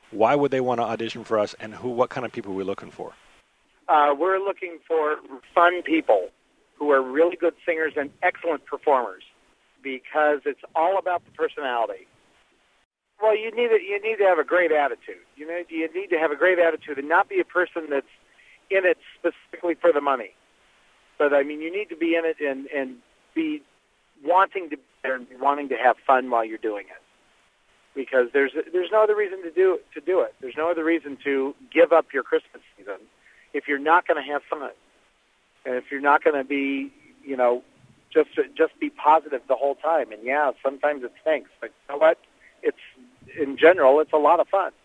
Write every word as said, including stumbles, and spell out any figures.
Why would they want to audition for us, and who? What kind of people are we looking for? Uh, we're looking for fun people who are really good singers and excellent performers, because it's all about the personality. Well, you need to, you need to have a great attitude. You know, you need to have a great attitude and not be a person that's in it specifically for the money. But I mean, you need to be in it and, and be wanting to be there and wanting to have fun while you're doing it. Because there's there's no other reason to do to do it. There's no other reason to give up your Christmas season if you're not going to have fun, and if you're not going to be, you know, just just be positive the whole time. And yeah, sometimes it stinks, but you know what? It's in general, it's a lot of fun.